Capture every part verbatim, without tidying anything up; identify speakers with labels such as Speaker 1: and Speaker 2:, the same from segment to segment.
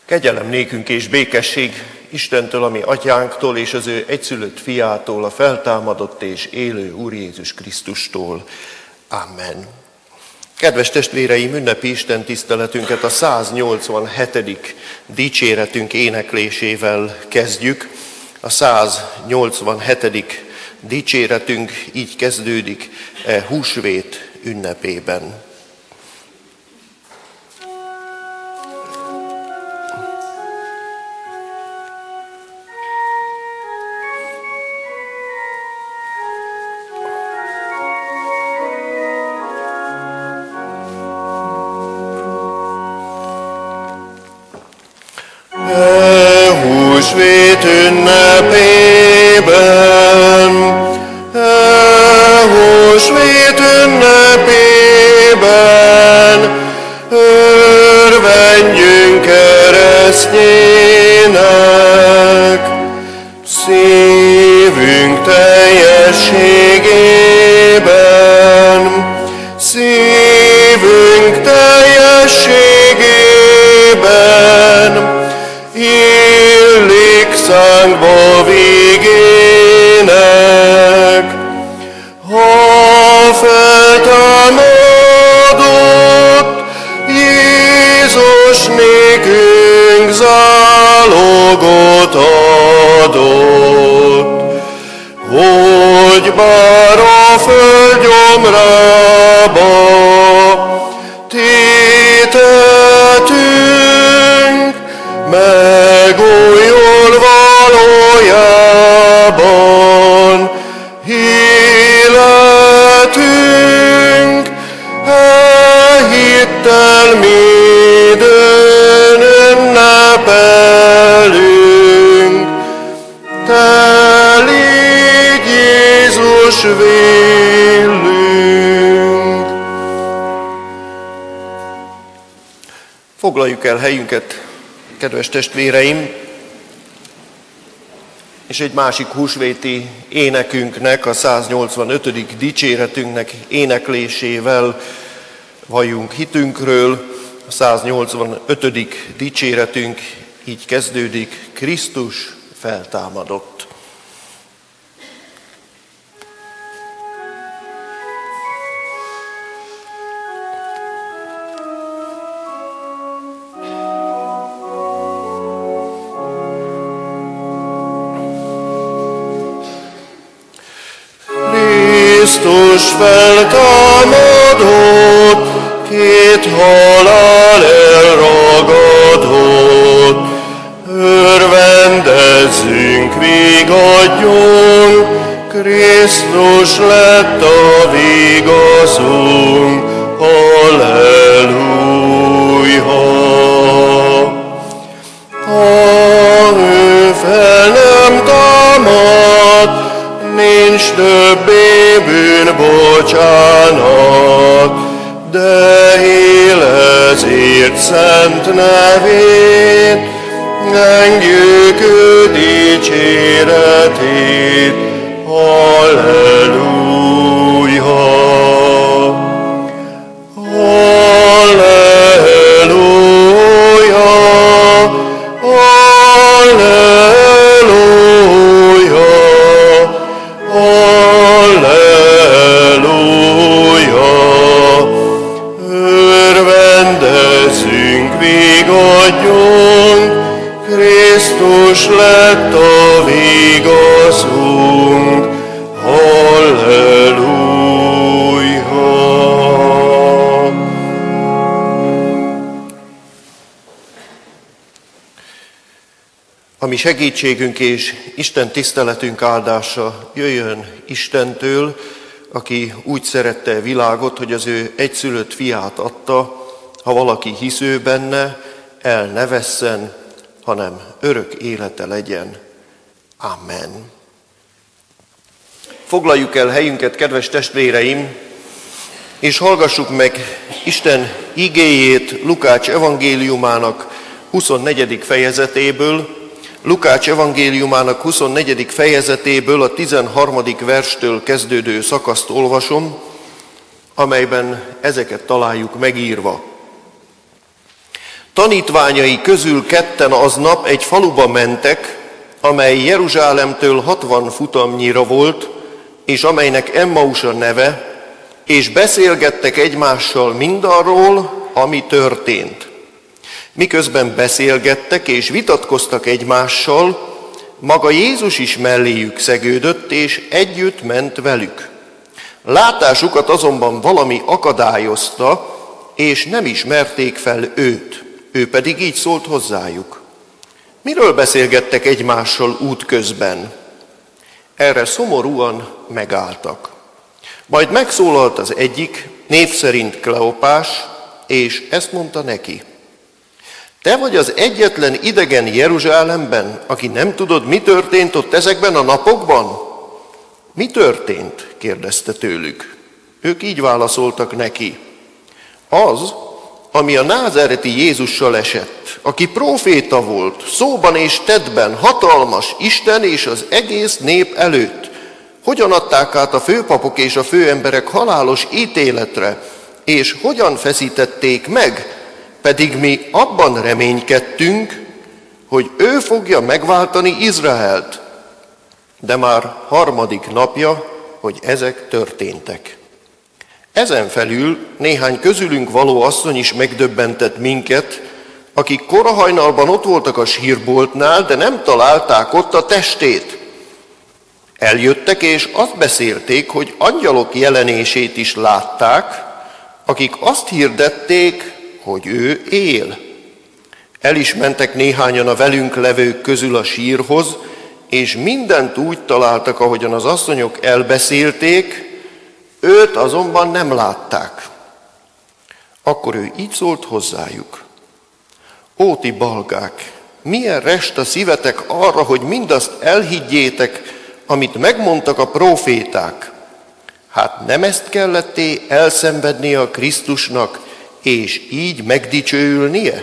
Speaker 1: Kegyelem nékünk és békesség Istentől, ami atyánktól és az ő egyszülött fiától, a feltámadott és élő Úr Jézus Krisztustól. Amen. Kedves testvéreim, ünnepi Isten tiszteletünket a száznyolcvanhetedik dicséretünk éneklésével kezdjük. A száznyolcvanhetedik dicséretünk így kezdődik e húsvét ünnepében.
Speaker 2: Húsvét ünnepében, e húsvét ünnepében, örvendjünk keresztjének, szívünk teljességében, szívünk teljességében, illik szánkba végének. Ha feltámadott Jézus nékünk zálogot adott, hogy bár a föld gyomrába tétetünk, megújul valójában életünk, e hittel minden ünnepelünk. Te légy Jézus vélünk.
Speaker 1: Foglaljuk el helyünket, kedves testvéreim, és egy másik húsvéti énekünknek, a száznyolcvanötödik dicséretünknek éneklésével valljunk hitünkről. A száznyolcvanötödik dicséretünk így kezdődik: Krisztus feltámadott.
Speaker 2: Krisztus feltámadott, két halál elragadott, örvendezzünk, vigadjunk, Krisztus lett a vigaszunk, halleluja. Ha ő fel nem támad, nincs többé bűnbocsánat, de él ezért szent nevét, engedjük ő dicséretét, halleluja. Halleluja, halleluja, halleluja. Örvendezzünk, vigadjunk, Krisztus lett a vigaszunk, halleluja.
Speaker 1: A mi segítségünk és Isten tiszteletünk áldása jöjjön Istentől, aki úgy szerette a világot, hogy az ő egyszülött fiát adta, ha valaki hisz ő benne, el ne vesszen, hanem örök élete legyen. Amen. Foglaljuk el helyünket, kedves testvéreim, és hallgassuk meg Isten igéjét Lukács evangéliumának huszonnegyedik fejezetéből, Lukács evangéliumának huszonnegyedik fejezetéből a tizenharmadik verstől kezdődő szakaszt olvasom, amelyben ezeket találjuk megírva. tanítványai közül ketten aznap egy faluba mentek, amely Jeruzsálemtől hatvan futamnyira volt, és amelynek Emmaus a neve, és beszélgettek egymással mindarról, ami történt. Miközben beszélgettek és vitatkoztak egymással, maga Jézus is melléjük szegődött, és együtt ment velük. Látásukat azonban valami akadályozta, és nem ismerték fel őt. Ő pedig így szólt hozzájuk. Miről beszélgettek egymással útközben? Erre szomorúan megálltak. Majd megszólalt az egyik, név szerint Kleopás, és ezt mondta neki. Te vagy az egyetlen idegen Jeruzsálemben, aki nem tudod, mi történt ott ezekben a napokban? Mi történt? Kérdezte tőlük. Ők így válaszoltak neki. Az, ami a názáreti Jézussal esett, aki próféta volt, szóban és tettben, hatalmas Isten és az egész nép előtt. Hogyan adták át a főpapok és a főemberek halálos ítéletre, és hogyan feszítették meg, pedig mi abban reménykedtünk, hogy ő fogja megváltani Izraelt. De már harmadik napja, hogy ezek történtek. Ezen felül néhány közülünk való asszony is megdöbbentett minket, akik korahajnalban ott voltak a sírboltnál, de nem találták ott a testét. Eljöttek, és azt beszélték, hogy angyalok jelenését is látták, akik azt hirdették, hogy ő él. El is mentek néhányan a velünk levők közül a sírhoz, és mindent úgy találtak, ahogyan az asszonyok elbeszélték, őt azonban nem látták. Akkor ő így szólt hozzájuk. Ó, ti balgák, milyen rest a szívetek arra, hogy mindazt elhiggyétek, amit megmondtak a próféták. Hát nem ezt kelletté elszenvednie a Krisztusnak, és így megdicsőülnie?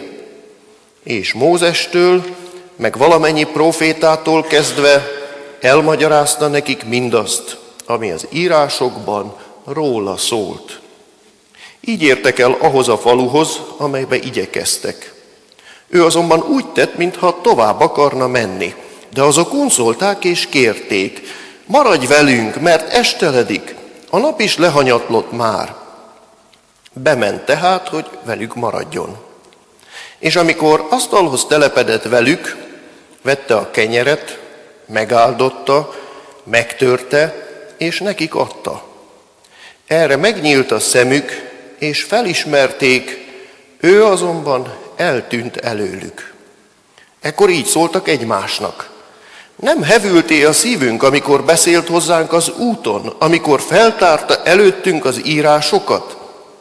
Speaker 1: És Mózestől, meg valamennyi prófétától kezdve elmagyarázta nekik mindazt, ami az írásokban róla szólt. Így értek el ahhoz a faluhoz, amelybe igyekeztek. Ő azonban úgy tett, mintha tovább akarna menni, de azok unszolták és kérték, maradj velünk, mert esteledik, a nap is lehanyatlott már. Bement tehát, hogy velük maradjon. És amikor asztalhoz telepedett velük, vette a kenyeret, megáldotta, megtörte, és nekik adta. Erre megnyílt a szemük, és felismerték, ő azonban eltűnt előlük. Ekkor így szóltak egymásnak. Nem hevülté a szívünk, amikor beszélt hozzánk az úton, amikor feltárta előttünk az írásokat?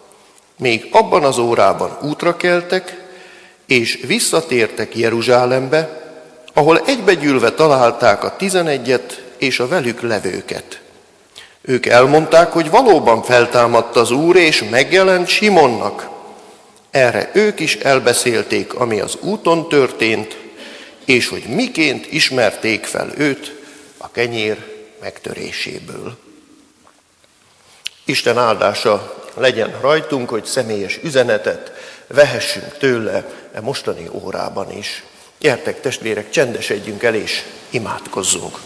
Speaker 1: Még abban az órában útra keltek, és visszatértek Jeruzsálembe, ahol egybegyűlve találták a tizenegyet és a velük levőket. Ők elmondták, hogy valóban feltámadt az Úr, és megjelent Simonnak. Erre ők is elbeszélték, ami az úton történt, és hogy miként ismerték fel őt a kenyér megtöréséből. Isten áldása legyen rajtunk, hogy személyes üzenetet vehessünk tőle e mostani órában is. Gyertek, testvérek, csendesedjünk el és imádkozzunk.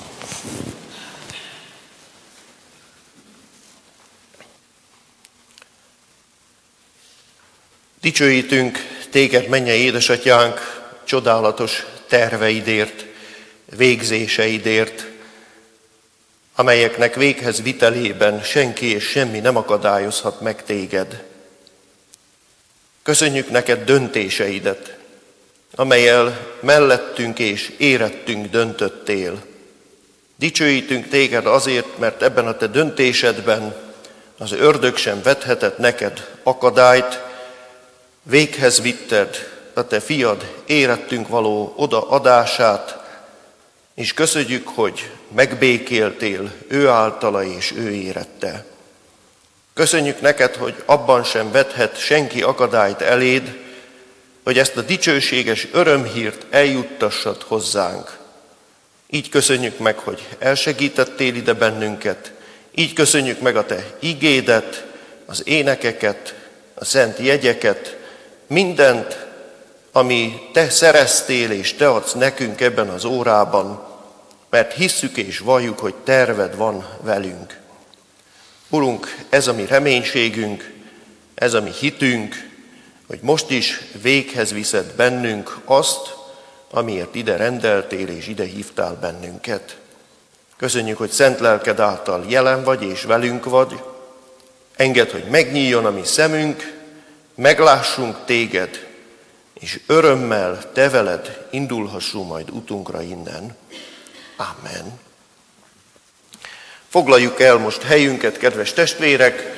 Speaker 1: Dicsőítünk téged, mennyei édesatyánk, csodálatos terveidért, végzéseidért, amelyeknek véghez vitelében senki és semmi nem akadályozhat meg téged. Köszönjük neked döntéseidet, amelyel mellettünk és érettünk döntöttél. Dicsőítünk téged azért, mert ebben a te döntésedben az ördög sem vethetett neked akadályt, véghez vitted a te fiad érettünk való odaadását, és köszönjük, hogy megbékéltél ő általa és ő érette. Köszönjük neked, hogy abban sem vethet senki akadályt eléd, hogy ezt a dicsőséges örömhírt eljuttassad hozzánk. Így köszönjük meg, hogy elsegítettél ide bennünket, így köszönjük meg a te igédet, az énekeket, a szent jegyeket, mindent, ami te szereztél és te adsz nekünk ebben az órában, mert hisszük és valljuk, hogy terved van velünk. Urunk, ez a mi reménységünk, ez a mi hitünk, hogy most is véghez viszed bennünk azt, amiért ide rendeltél és ide hívtál bennünket. Köszönjük, hogy szent lelked által jelen vagy és velünk vagy. Engedd, hogy megnyíljon a mi szemünk, meglássunk téged, és örömmel te veled indulhassunk majd utunkra innen. Amen. Foglaljuk el most helyünket, kedves testvérek,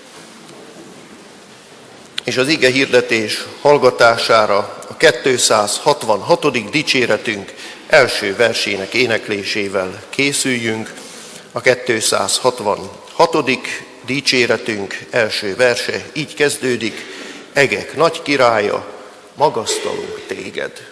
Speaker 1: és az ige hirdetés hallgatására a kétszázhatvanhatodik dicséretünk első versének éneklésével készüljünk. A kétszázhatvanhatodik dicséretünk első verse így kezdődik: Egek nagy királya, magasztalunk téged.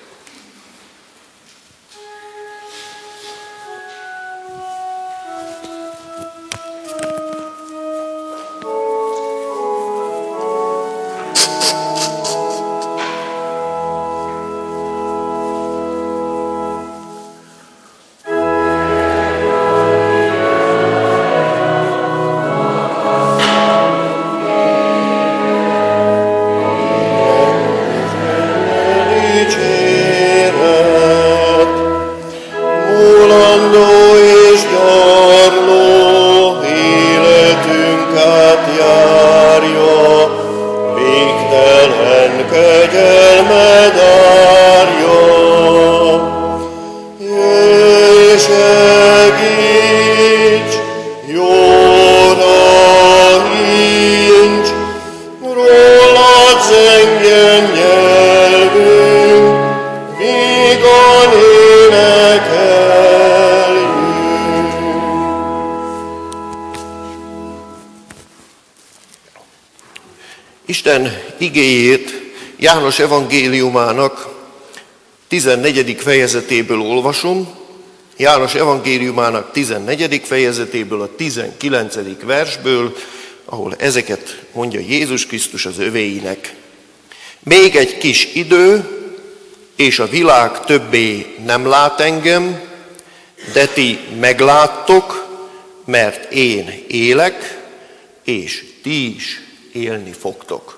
Speaker 1: Isten igéjét János evangéliumának tizennegyedik fejezetéből olvasom, János evangéliumának tizennegyedik fejezetéből, a tizenkilencedik versből, ahol ezeket mondja Jézus Krisztus az övéinek. Még egy kis idő, és a világ többé nem lát engem, de ti megláttok, mert én élek, és ti is élni fogtok.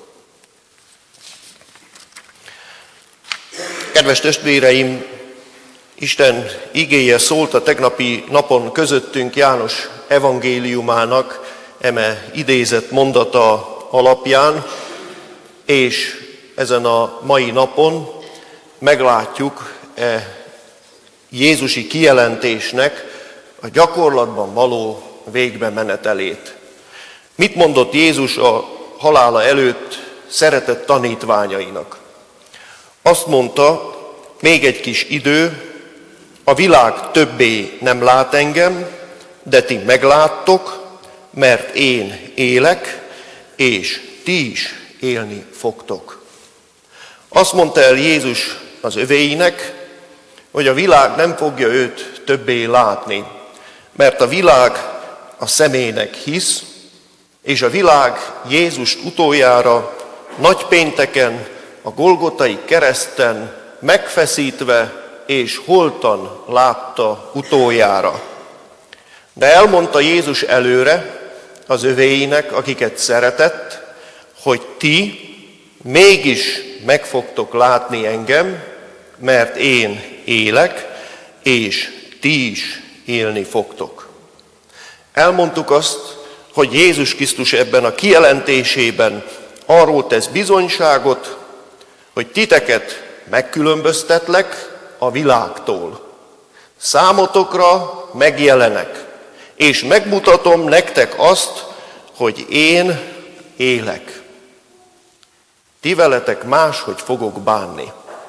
Speaker 1: Kedves testvéreim, Isten igéje szólt a tegnapi napon közöttünk János evangéliumának eme idézett mondata alapján, és ezen a mai napon meglátjuk e jézusi kijelentésnek a gyakorlatban való végbe menetelét. Mit mondott Jézus a halála előtt szeretett tanítványainak? Azt mondta, még egy kis idő, a világ többé nem lát engem, de ti megláttok, mert én élek, és ti is élni fogtok. Azt mondta el Jézus az övéinek, hogy a világ nem fogja őt többé látni, mert a világ a szemének hisz, és a világ Jézust utoljára nagypénteken, a Golgotai kereszten megfeszítve és holtan látta utoljára. De elmondta Jézus előre az övéinek, akiket szeretett, hogy ti mégis meg fogtok látni engem, mert én élek, és ti is élni fogtok. Elmondtuk azt, hogy Jézus Krisztus ebben a kijelentésében arról tesz bizonyságot, hogy titeket megkülönböztetlek a világtól. Számotokra megjelenek, és megmutatom nektek azt, hogy én élek. Ti veletek máshogy fogok bánni.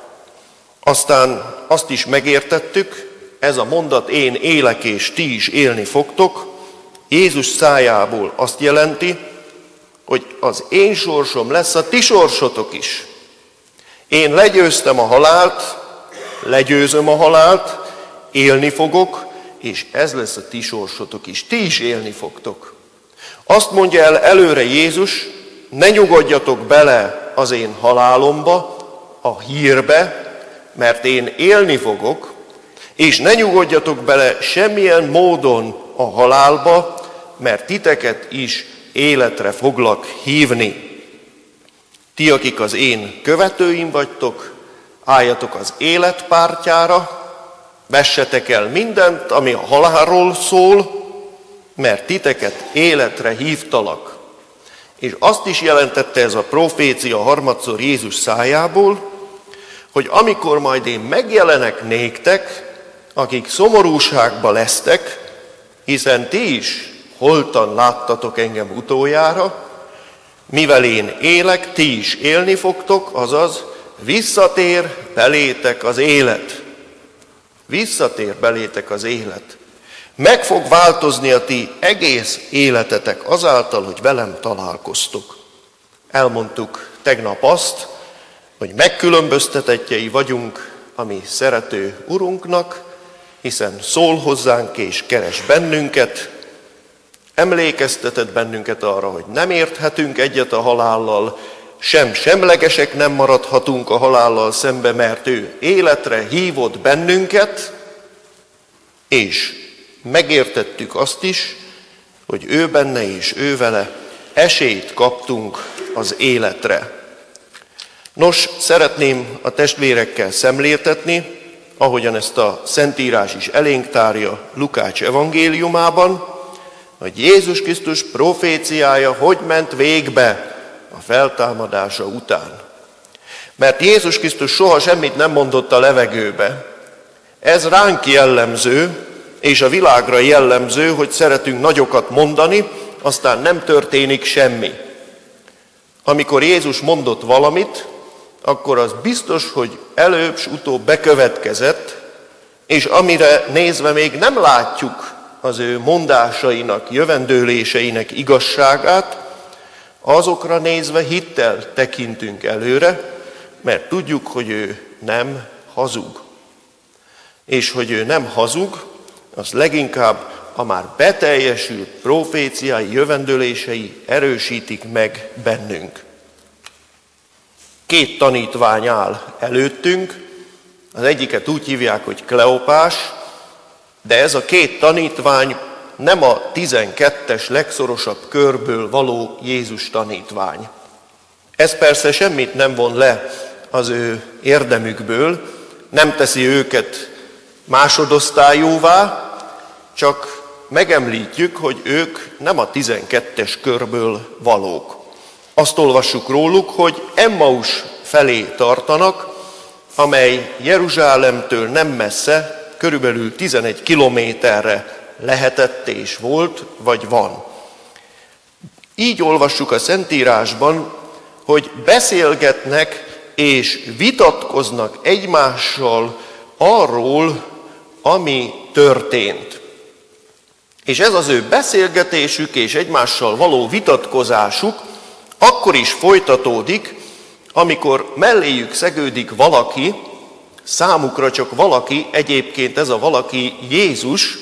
Speaker 1: Aztán azt is megértettük, ez a mondat, én élek és ti is élni fogtok, Jézus szájából azt jelenti, hogy az én sorsom lesz a ti sorsotok is. Én legyőztem a halált, legyőzöm a halált, élni fogok, és ez lesz a ti sorsotok is. Ti is élni fogtok. Azt mondja el előre Jézus, ne nyugodjatok bele az én halálomba, a hírbe, mert én élni fogok, és ne nyugodjatok bele semmilyen módon a halálba, mert titeket is életre foglak hívni. Ti, akik az én követőim vagytok, álljatok az élet pártjára, vessetek el mindent, ami a halálról szól, mert titeket életre hívtalak. És azt is jelentette ez a profécia harmadszor Jézus szájából, hogy amikor majd én megjelenek néktek, akik szomorúságba lesztek, hiszen ti is holtan láttatok engem utoljára, mivel én élek, ti is élni fogtok, azaz visszatér belétek az élet. Visszatér belétek az élet. Meg fog változni a ti egész életetek azáltal, hogy velem találkoztok. Elmondtuk tegnap azt, hogy megkülönböztetettjei vagyunk a mi szerető Urunknak, hiszen szól hozzánk és keres bennünket, emlékeztetett bennünket arra, hogy nem érthetünk egyet a halállal, sem semlegesek nem maradhatunk a halállal szembe, mert ő életre hívott bennünket, és megértettük azt is, hogy ő benne és ő vele esélyt kaptunk az életre. Nos, szeretném a testvérekkel szemléltetni, ahogyan ezt a Szentírás is elénk tárja Lukács evangéliumában, hogy Jézus Krisztus proféciája hogy ment végbe a feltámadása után. Mert Jézus Krisztus soha semmit nem mondott a levegőbe. Ez ránk jellemző, és a világra jellemző, hogy szeretünk nagyokat mondani, aztán nem történik semmi. Amikor Jézus mondott valamit, akkor az biztos, hogy előbb s utóbb bekövetkezett, és amire nézve még nem látjuk az ő mondásainak, jövendőléseinek igazságát, azokra nézve hittel tekintünk előre, mert tudjuk, hogy ő nem hazug. És hogy ő nem hazug, az leginkább a már beteljesült proféciái, jövendőlései erősítik meg bennünk. Két tanítvány áll előttünk, az egyiket úgy hívják, hogy Kleopás, de ez a két tanítvány nem a tizenkettes legszorosabb körből való Jézus tanítvány. Ez persze semmit nem von le az ő érdemükből, nem teszi őket másodosztályúvá, csak megemlítjük, hogy ők nem a tizenkettes körből valók. Azt olvassuk róluk, hogy Emmaus felé tartanak, amely Jeruzsálemtől nem messze, körülbelül tizenegy kilométerre lehetett és volt, vagy van. Így olvassuk a Szentírásban, hogy beszélgetnek és vitatkoznak egymással arról, ami történt. És ez az ő beszélgetésük és egymással való vitatkozásuk akkor is folytatódik, amikor melléjük szegődik valaki, számukra csak valaki, egyébként ez a valaki Jézus,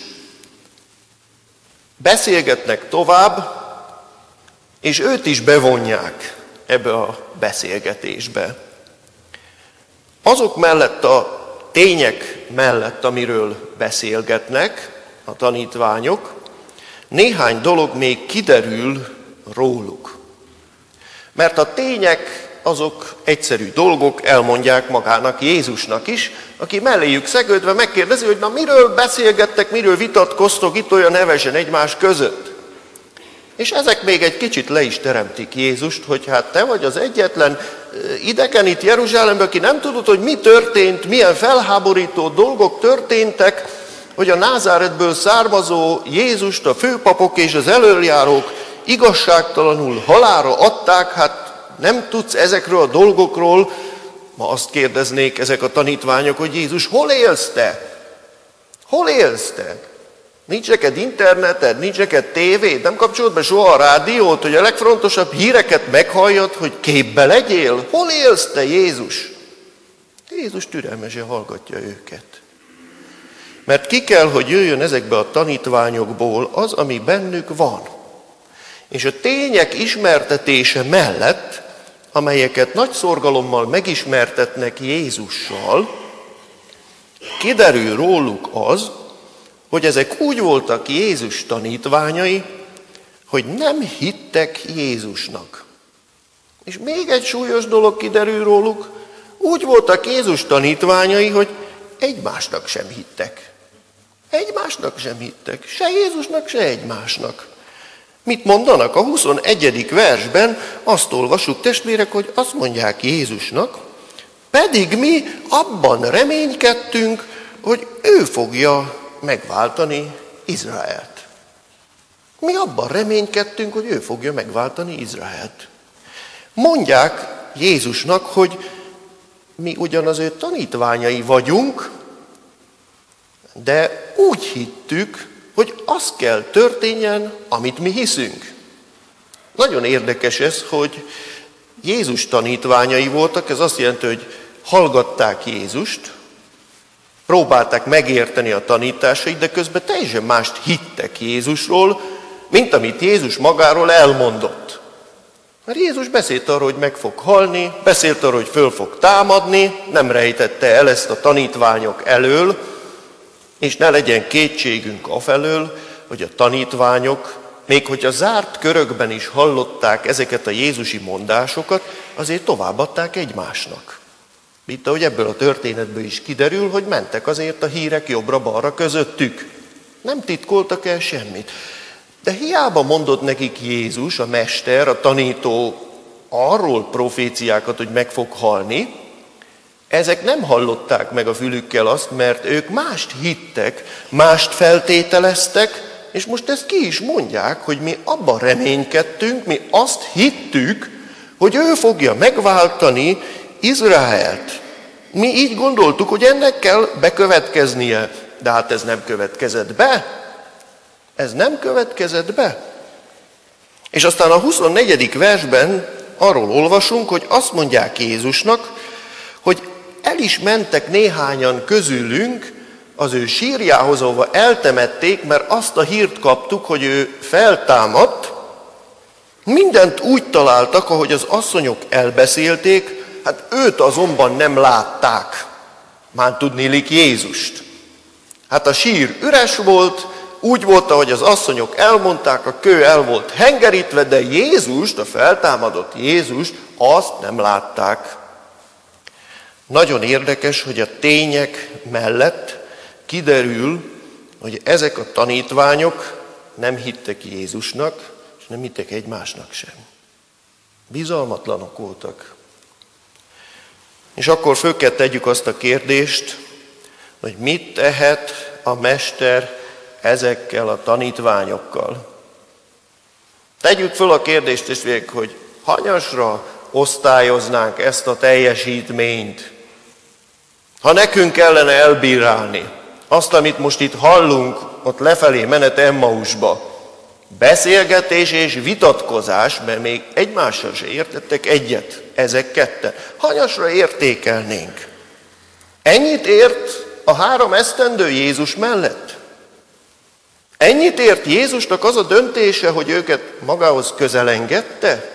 Speaker 1: beszélgetnek tovább, és őt is bevonják ebbe a beszélgetésbe. Azok mellett a tények mellett, amiről beszélgetnek a tanítványok, néhány dolog még kiderül róluk. Mert a tények azok egyszerű dolgok, elmondják magának Jézusnak is, aki melléjük szegődve megkérdezi, hogy na miről beszélgettek, miről vitatkoztok itt olyan hevesen egymás között. És ezek még egy kicsit le is teremtik Jézust, hogy hát te vagy az egyetlen idegen itt Jeruzsálemben, aki nem tudod, hogy mi történt, milyen felháborító dolgok történtek, hogy a Názáretből származó Jézust a főpapok és az elöljárók igazságtalanul halálra adták, hát nem tudsz ezekről a dolgokról. Ma azt kérdeznék ezek a tanítványok, hogy Jézus, hol élsz te? Hol élsz te? Nincs neked interneted, nincs neked tévéd, nem kapcsolod be soha a rádiót, hogy a legfontosabb híreket meghalljad, hogy képbe legyél? Hol élsz te, Jézus? Jézus türelmesen hallgatja őket. Mert ki kell, hogy jöjjön ezekbe a tanítványokból az, ami bennük van. És a tények ismertetése mellett amelyeket nagy szorgalommal megismertetnek Jézussal, kiderül róluk az, hogy ezek úgy voltak Jézus tanítványai, hogy nem hittek Jézusnak. És még egy súlyos dolog kiderül róluk, úgy voltak Jézus tanítványai, hogy egymásnak sem hittek. Egymásnak sem hittek. Se Jézusnak, se egymásnak. Mit mondanak? A huszonegyedik versben azt olvassuk, testvérek, hogy azt mondják Jézusnak, pedig mi abban reménykedtünk, hogy ő fogja megváltani Izraelt. Mi abban reménykedtünk, hogy ő fogja megváltani Izraelt. Mondják Jézusnak, hogy mi ugyan az ő tanítványai vagyunk, de úgy hittük, hogy az kell történjen, amit mi hiszünk. Nagyon érdekes ez, hogy Jézus tanítványai voltak, ez azt jelenti, hogy hallgatták Jézust, próbálták megérteni a tanításait, de közben teljesen mást hittek Jézusról, mint amit Jézus magáról elmondott. Mert Jézus beszélt arról, hogy meg fog halni, beszélt arról, hogy föl fog támadni, nem rejtette el ezt a tanítványok elől, és ne legyen kétségünk afelől, hogy a tanítványok, még hogyha zárt körökben is hallották ezeket a jézusi mondásokat, azért továbbadták egymásnak. Mint ahogy ebből a történetből is kiderül, hogy mentek azért a hírek jobbra-balra közöttük. Nem titkoltak el semmit. De hiába mondott nekik Jézus, a mester, a tanító arról proféciákat, hogy meg fog halni, ezek nem hallották meg a fülükkel azt, mert ők mást hittek, mást feltételeztek, és most ezt ki is mondják, hogy mi abban reménykedtünk, mi azt hittük, hogy ő fogja megváltani Izraelt. Mi így gondoltuk, hogy ennek kell bekövetkeznie, de hát ez nem következett be. Ez nem következett be. És aztán a huszonnegyedik versben arról olvasunk, hogy azt mondják Jézusnak, hogy el is mentek néhányan közülünk az ő sírjához, ahova eltemették, mert azt a hírt kaptuk, hogy ő feltámadt. Mindent úgy találtak, ahogy az asszonyok elbeszélték, hát őt azonban nem látták. Már tudniillik Jézust. Hát a sír üres volt, úgy volt, ahogy az asszonyok elmondták, a kő el volt hengerítve, de Jézust, a feltámadott Jézust, azt nem látták. Nagyon érdekes, hogy a tények mellett kiderül, hogy ezek a tanítványok nem hittek Jézusnak, és nem hittek egymásnak sem. Bizalmatlanok voltak. És akkor föl kell tegyük azt a kérdést, hogy mit tehet a mester ezekkel a tanítványokkal. Tegyük föl a kérdést, testvérek, hogy hanyasra osztályoznánk ezt a teljesítményt. Ha nekünk kellene elbírálni azt, amit most itt hallunk, ott lefelé menet Emmausba, beszélgetés és vitatkozás, mert még egymással se értettek egyet, ezek ketten. Hanyasra értékelnénk? Ennyit ért a három esztendő Jézus mellett? Ennyit ért Jézusnak az a döntése, hogy őket magához közelengedte?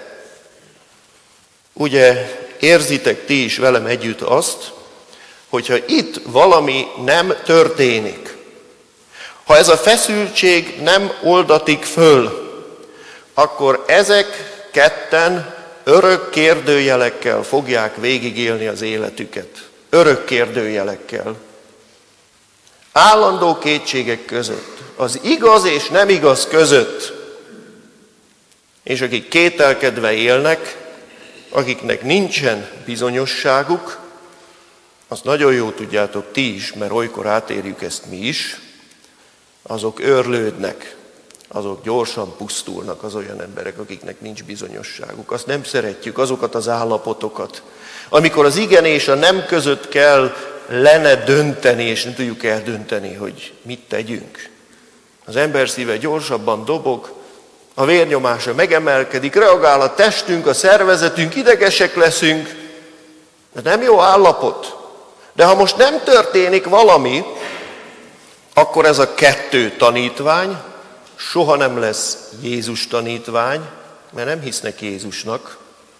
Speaker 1: Ugye érzitek ti is velem együtt azt, hogyha itt valami nem történik, ha ez a feszültség nem oldatik föl, akkor ezek ketten örök kérdőjelekkel fogják végigélni az életüket. Örök kérdőjelekkel. Állandó kétségek között. Az igaz és nem igaz között. És akik kételkedve élnek, akiknek nincsen bizonyosságuk, azt nagyon jól tudjátok ti is, mert olykor átérjük ezt mi is, azok őrlődnek, azok gyorsan pusztulnak, az olyan emberek, akiknek nincs bizonyosságuk. Azt nem szeretjük, azokat az állapotokat, amikor az igen és a nem között kell lenne dönteni, és nem tudjuk eldönteni, hogy mit tegyünk. Az ember szíve gyorsabban dobog, a vérnyomása megemelkedik, reagál a testünk, a szervezetünk, idegesek leszünk, de nem jó állapot. De ha most nem történik valami, akkor ez a kettő tanítvány soha nem lesz Jézus tanítvány, mert nem hisznek Jézusnak.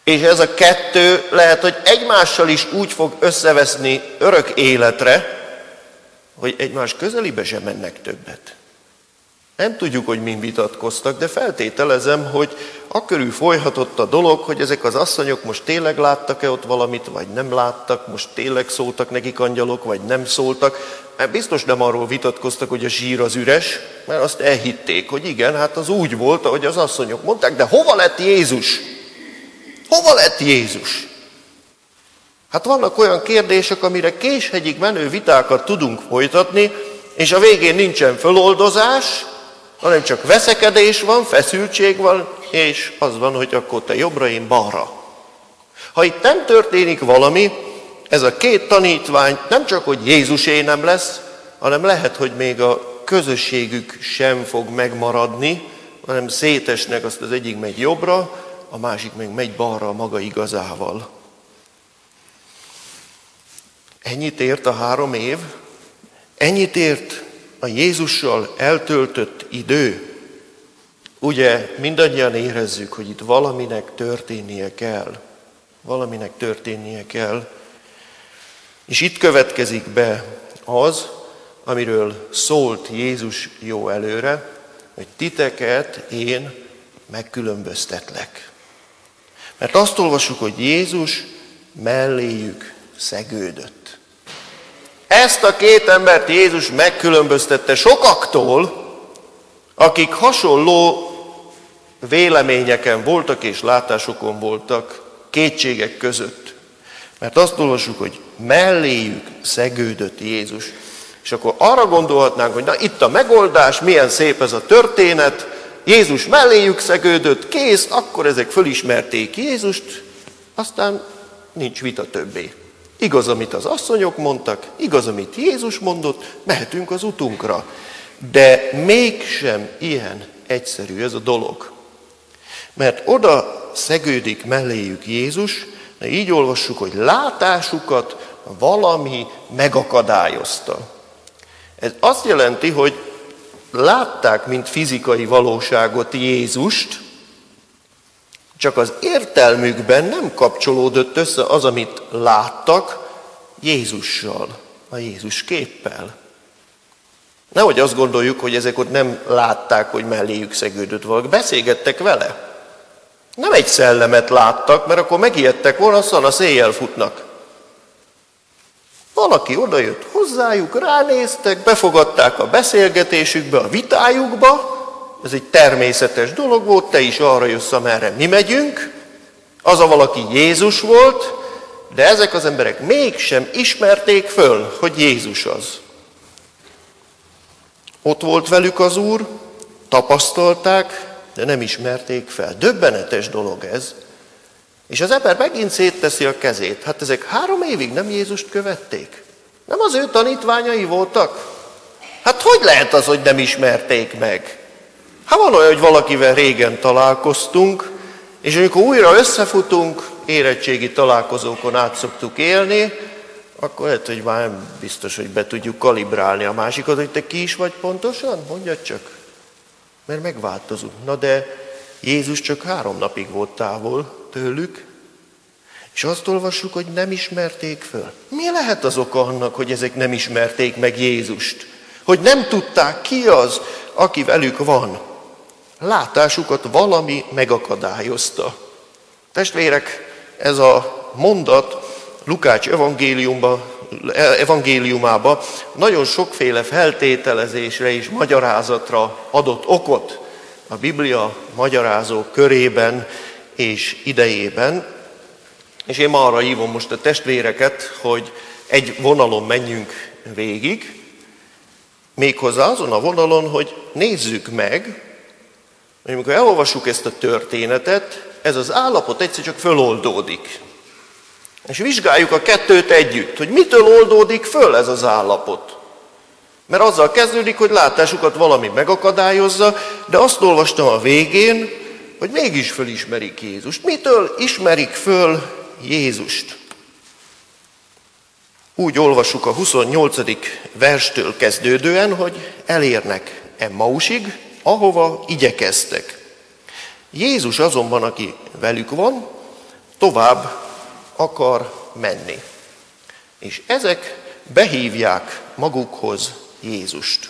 Speaker 1: És ez a kettő lehet, hogy egymással is úgy fog összeveszni örök életre, hogy egymás közelébe sem mennek többet. Nem tudjuk, hogy min vitatkoztak, de feltételezem, hogy akkörül folyhatott a dolog, hogy ezek az asszonyok most tényleg láttak-e ott valamit, vagy nem láttak, most tényleg szóltak nekik angyalok, vagy nem szóltak. Mert biztos nem arról vitatkoztak, hogy a zsír az üres, mert azt elhitték, hogy igen, hát az úgy volt, ahogy az asszonyok mondták, de hova lett Jézus? Hova lett Jézus? Hát vannak olyan kérdések, amire késhegyig menő vitákat tudunk folytatni, és a végén nincsen föloldozás, hanem csak veszekedés van, feszültség van, és az van, hogy akkor te jobbra, én balra. Ha itt nem történik valami, ez a két tanítvány nem csak, hogy Jézusé nem lesz, hanem lehet, hogy még a közösségük sem fog megmaradni, hanem szétesnek, azt az egyik megy jobbra, a másik meg megy balra a maga igazával. Ennyit ért a három év? Ennyit ért a Jézussal eltöltött idő? Ugye mindannyian érezzük, hogy itt valaminek történnie kell. Valaminek történnie kell. És itt következik be az, amiről szólt Jézus jó előre, hogy titeket én megkülönböztetlek. Mert azt olvassuk, hogy Jézus melléjük szegődött. Ezt a két embert Jézus megkülönböztette sokaktól, akik hasonló véleményeken voltak és látásokon voltak, kétségek között. Mert azt olvassuk, hogy melléjük szegődött Jézus. És akkor arra gondolhatnánk, hogy na itt a megoldás, milyen szép ez a történet, Jézus melléjük szegődött, kész, akkor ezek fölismerték Jézust, aztán nincs vita többé. Igaz, amit az asszonyok mondtak, igaz, amit Jézus mondott, mehetünk az utunkra. De mégsem ilyen egyszerű ez a dolog. Mert oda szegődik melléjük Jézus, de így olvassuk, hogy látásukat valami megakadályozta. Ez azt jelenti, hogy látták, mint fizikai valóságot Jézust, csak az értelmükben nem kapcsolódott össze az, amit láttak, Jézussal, a Jézus képpel. Nehogy azt gondoljuk, hogy ezek ott nem látták, hogy melléjük szegődött valaki. Beszélgettek vele. Nem egy szellemet láttak, mert akkor megijedtek volna, szana széjjel futnak. Valaki odajött hozzájuk, ránéztek, befogadták a beszélgetésükbe, a vitájukba. Ez egy természetes dolog volt, te is arra jössz, amerre mi megyünk. Az a valaki Jézus volt, de ezek az emberek mégsem ismerték föl, hogy Jézus az. Ott volt velük az Úr, tapasztalták, de nem ismerték fel. Döbbenetes dolog ez. És az ember megint szétteszi a kezét. Hát ezek három évig nem Jézust követték? Nem az ő tanítványai voltak? Hát hogy lehet az, hogy nem ismerték meg? Hát van olyan, hogy valakivel régen találkoztunk, és amikor újra összefutunk, érettségi találkozókon át szoktuk élni, akkor lehet, hogy már nem biztos, hogy be tudjuk kalibrálni a másikat, hogy te ki is vagy pontosan? Mondjad csak. Mert megváltozunk. Na de Jézus csak három napig volt távol tőlük, és azt olvassuk, hogy nem ismerték föl. Mi lehet az oka annak, hogy ezek nem ismerték meg Jézust? Hogy nem tudták, ki az, aki velük van? Látásukat valami megakadályozta. Testvérek, ez a mondat Lukács evangéliumban, evangéliumába nagyon sokféle feltételezésre és magyarázatra adott okot a Biblia magyarázók körében és idejében. És én ma arra hívom most a testvéreket, hogy egy vonalon menjünk végig, méghozzá azon a vonalon, hogy nézzük meg, hogy amikor elolvassuk ezt a történetet, ez az állapot egyszer csak föloldódik. És vizsgáljuk a kettőt együtt, hogy mitől oldódik föl ez az állapot. Mert azzal kezdődik, hogy látásukat valami megakadályozza, de azt olvastam a végén, hogy mégis fölismerik Jézust. Mitől ismerik föl Jézust? Úgy olvassuk a huszonnyolcadik verstől kezdődően, hogy elérnek Emmausig, ahova igyekeztek. Jézus azonban, aki velük van, tovább akar menni. És ezek behívják magukhoz Jézust.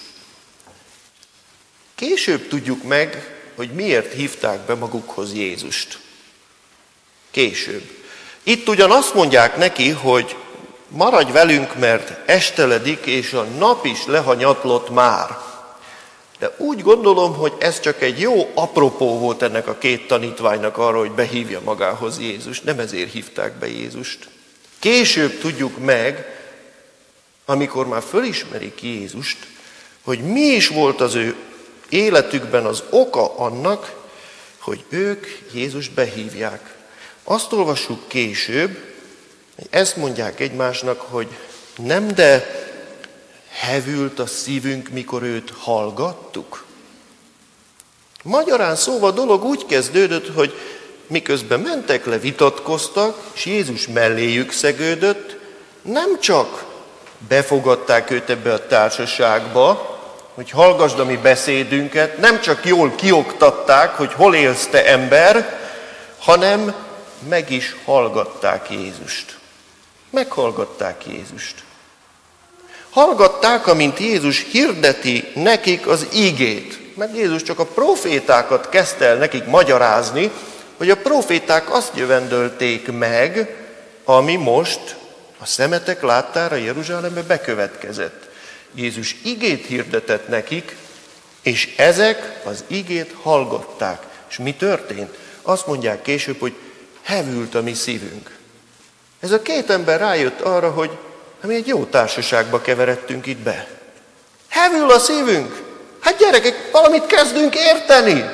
Speaker 1: Később tudjuk meg, hogy miért hívták be magukhoz Jézust. Később. Itt ugyan azt mondják neki, hogy maradj velünk, mert esteledik, és a nap is lehanyatlott már. De úgy gondolom, hogy ez csak egy jó apropó volt ennek a két tanítványnak arra, hogy behívja magához Jézust. Nem ezért hívták be Jézust. Később tudjuk meg, amikor már fölismerik Jézust, hogy mi is volt az ő életükben az oka annak, hogy ők Jézust behívják. Azt olvassuk később, hogy ezt mondják egymásnak, hogy nem de hevült a szívünk, mikor őt hallgattuk. Magyarán szóval a dolog úgy kezdődött, hogy miközben mentek le, vitatkoztak, és Jézus melléjük szegődött, nem csak befogadták őt ebbe a társaságba, hogy hallgasd a mi beszédünket, nem csak jól kioktatták, hogy hol élsz te ember, hanem meg is hallgatták Jézust. Meghallgatták Jézust. Hallgatták, amint Jézus hirdeti nekik az ígét. Mert Jézus csak a profétákat kezdte el nekik magyarázni, hogy a proféták azt jövendölték meg, ami most a szemetek láttára Jeruzsálembe bekövetkezett. Jézus igét hirdetett nekik, és ezek az igét hallgatták. És mi történt? Azt mondják később, hogy hevült a mi szívünk. Ez a két ember rájött arra, hogy mi egy jó társaságba keveredtünk itt be. Hevül a szívünk! Hát gyerekek, valamit kezdünk érteni!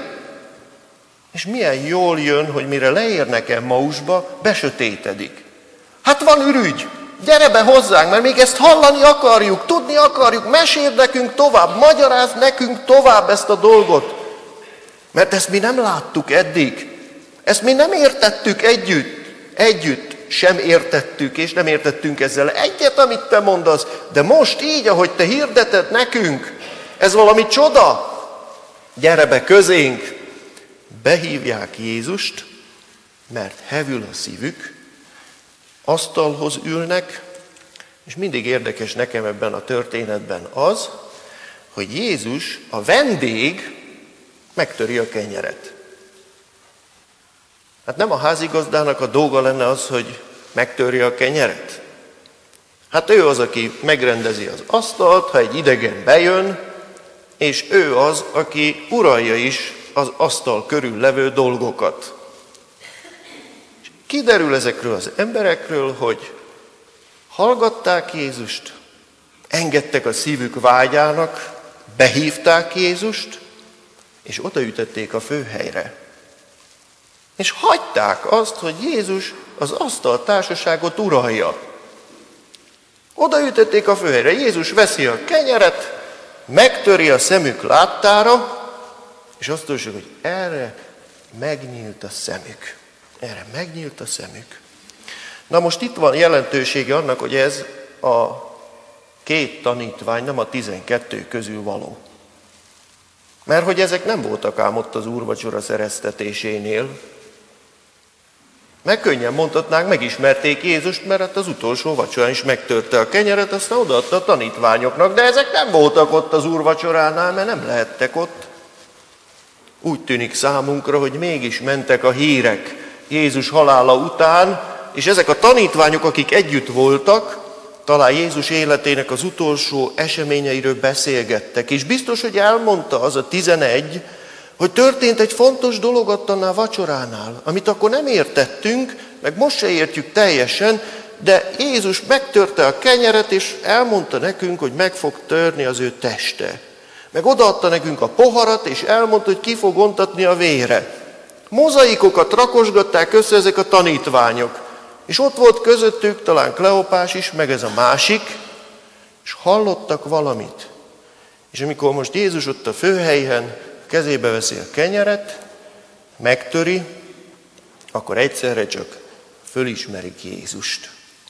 Speaker 1: És milyen jól jön, hogy mire leérnek Emmausba, besötétedik. Hát van ürügy! Gyere be hozzánk, mert még ezt hallani akarjuk, tudni akarjuk, meséld nekünk tovább, magyarázd nekünk tovább ezt a dolgot. Mert ezt mi nem láttuk eddig. Ezt mi nem értettük együtt. Együtt sem értettük, és nem értettünk ezzel egyet, amit te mondasz. De most így, ahogy te hirdeted nekünk, ez valami csoda. Gyere be közénk. Behívják Jézust, mert hevül a szívük, asztalhoz ülnek, és mindig érdekes nekem ebben a történetben az, hogy Jézus, a vendég, megtöri a kenyeret. Hát nem a házigazdának a dolga lenne az, hogy megtörje a kenyeret? Hát ő az, aki megrendezi az asztalt, ha egy idegen bejön, és ő az, aki uralja is az asztal körül levő dolgokat. Kiderül ezekről az emberekről, hogy hallgatták Jézust, engedtek a szívük vágyának, behívták Jézust, és odaütették a főhelyre. És hagyták azt, hogy Jézus az asztal társaságot uralja. Odaütették a főhelyre. Jézus veszi a kenyeret, megtöri a szemük láttára, és azt olvassuk, hogy erre megnyílt a szemük. Erre megnyílt a szemük. Na most itt van jelentősége annak, hogy ez a két tanítvány nem a tizenkettő közül való. Mert hogy ezek nem voltak ám ott az úrvacsora szereztetésénél. Meg könnyen mondhatnánk, megismerték Jézust, mert hát az utolsó vacsorán is megtörte a kenyeret, aztán odaadta a tanítványoknak, de ezek nem voltak ott az úrvacsoránál, mert nem lehettek ott. Úgy tűnik számunkra, hogy mégis mentek a hírek Jézus halála után, és ezek a tanítványok, akik együtt voltak, talán Jézus életének az utolsó eseményeiről beszélgettek, és biztos, hogy elmondta az a tizenegy, hogy történt egy fontos dolog ott annál vacsoránál, amit akkor nem értettünk, meg most se értjük teljesen, de Jézus megtörte a kenyeret, és elmondta nekünk, hogy meg fog törni az ő teste. Meg odaadta nekünk a poharat, és elmondta, hogy ki fog ontatni a vére. Mozaikokat rakosgatták össze ezek a tanítványok, és ott volt közöttük talán Kleopás is, meg ez a másik, és hallottak valamit. És amikor most Jézus ott a főhelyen kezébe veszi a kenyeret, megtöri, akkor egyszerre csak fölismerik Jézust.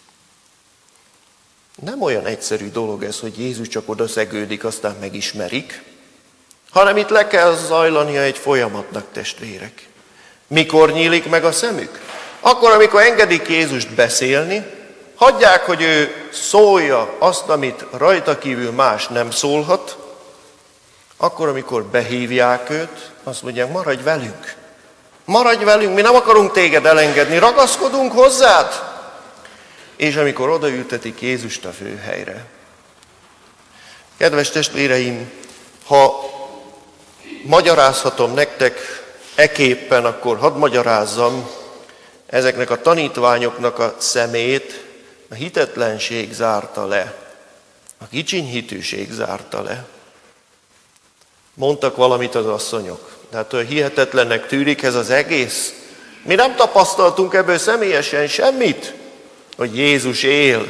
Speaker 1: Nem olyan egyszerű dolog ez, hogy Jézus csak oda szegődik, aztán megismerik, hanem itt le kell zajlania egy folyamatnak, testvérek. Mikor nyílik meg a szemük? Akkor, amikor engedik Jézust beszélni, hagyják, hogy ő szólja azt, amit rajta kívül más nem szólhat, akkor, amikor behívják őt, azt mondják, maradj velünk. Maradj velünk, mi nem akarunk téged elengedni, ragaszkodunk hozzád. És amikor odaültetik Jézust a főhelyre. Kedves testvéreim, ha magyarázhatom nektek eképpen, akkor hadd magyarázzam, ezeknek a tanítványoknak a szemét a hitetlenség zárta le, a kicsinyhitűség zárta le. Mondtak valamit az asszonyok, de hát olyan hihetetlennek tűnik ez az egész. Mi nem tapasztaltunk ebből személyesen semmit, hogy Jézus él.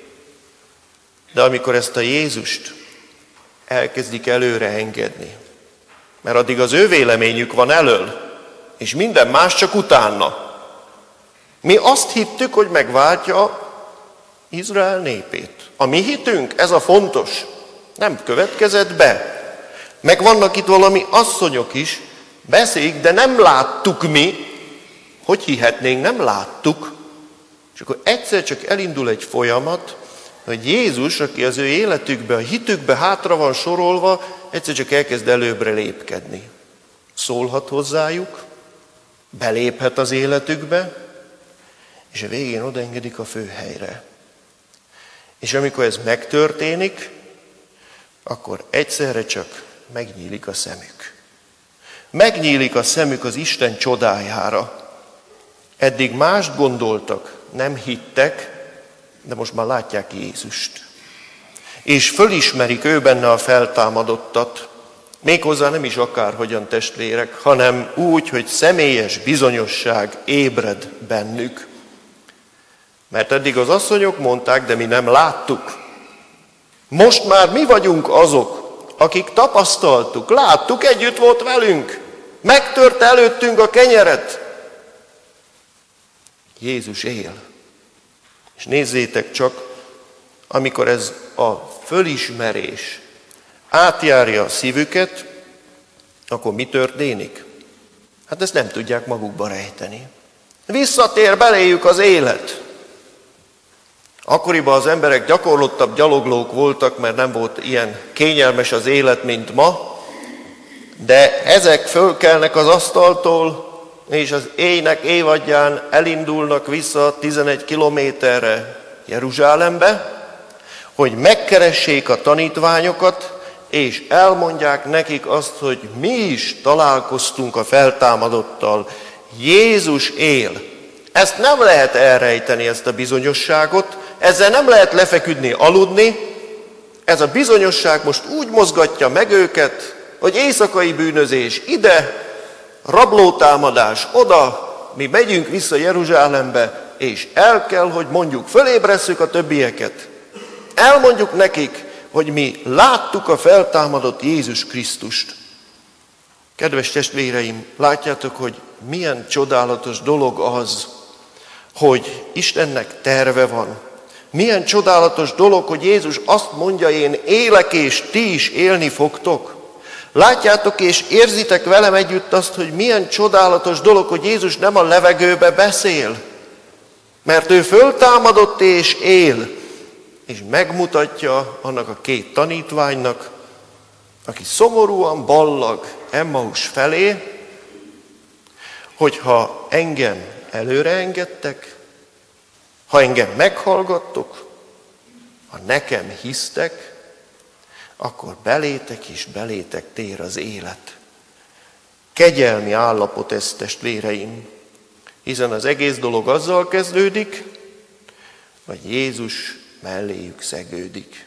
Speaker 1: De amikor ezt a Jézust elkezdik előre engedni, mert addig az ő véleményük van elől, és minden más csak utána. Mi azt hittük, hogy megváltja Izrael népét. A mi hitünk, ez a fontos, nem következett be. Meg vannak itt valami asszonyok is, beszélik, de nem láttuk mi. Hogy hihetnénk, nem láttuk. És akkor egyszer csak elindul egy folyamat, hogy Jézus, aki az ő életükbe, a hitükbe hátra van sorolva, egyszer csak elkezd előbbre lépkedni. Szólhat hozzájuk, beléphet az életükbe, és a végén odaengedik a főhelyre. És amikor ez megtörténik, akkor egyszerre csak megnyílik a szemük. Megnyílik a szemük az Isten csodájára. Eddig mást gondoltak, nem hittek, de most már látják Jézust. És fölismerik ő benne a feltámadottat, méghozzá nem is akárhogyan testvérek, hanem úgy, hogy személyes bizonyosság ébred bennük. Mert eddig az asszonyok mondták, de mi nem láttuk. Most már mi vagyunk azok, akik tapasztaltuk, láttuk, együtt volt velünk, megtörte előttünk a kenyeret. Jézus él. És nézzétek csak, amikor ez a fölismerés átjárja a szívüket, akkor mi történik? Hát ezt nem tudják magukba rejteni. Visszatér beléjük az élet. Akkoriban az emberek gyakorlottabb gyaloglók voltak, mert nem volt ilyen kényelmes az élet, mint ma, de ezek fölkelnek az asztaltól, és az éjnek évadján elindulnak vissza tizenegy kilométerre Jeruzsálembe, hogy megkeressék a tanítványokat, és elmondják nekik azt, hogy mi is találkoztunk a feltámadottal. Jézus él. Ezt nem lehet elrejteni, ezt a bizonyosságot, ezzel nem lehet lefeküdni, aludni. Ez a bizonyosság most úgy mozgatja meg őket, hogy éjszakai bűnözés ide, rablótámadás oda, mi megyünk vissza Jeruzsálembe, és el kell, hogy mondjuk, fölébresszük a többieket. Elmondjuk nekik, hogy mi láttuk a feltámadott Jézus Krisztust. Kedves testvéreim, látjátok, hogy milyen csodálatos dolog az, hogy Istennek terve van. Milyen csodálatos dolog, hogy Jézus azt mondja, én élek, és ti is élni fogtok. Látjátok és érzitek velem együtt azt, hogy milyen csodálatos dolog, hogy Jézus nem a levegőbe beszél, mert ő föltámadott és él, és megmutatja annak a két tanítványnak, aki szomorúan ballag Emmaus felé, hogy ha engem előre engedtek, ha engem meghallgattok, ha nekem hisztek, akkor belétek és belétek tér az élet. Kegyelmi állapot ez, testvéreim, hiszen az egész dolog azzal kezdődik, hogy Jézus melléjük szegődik.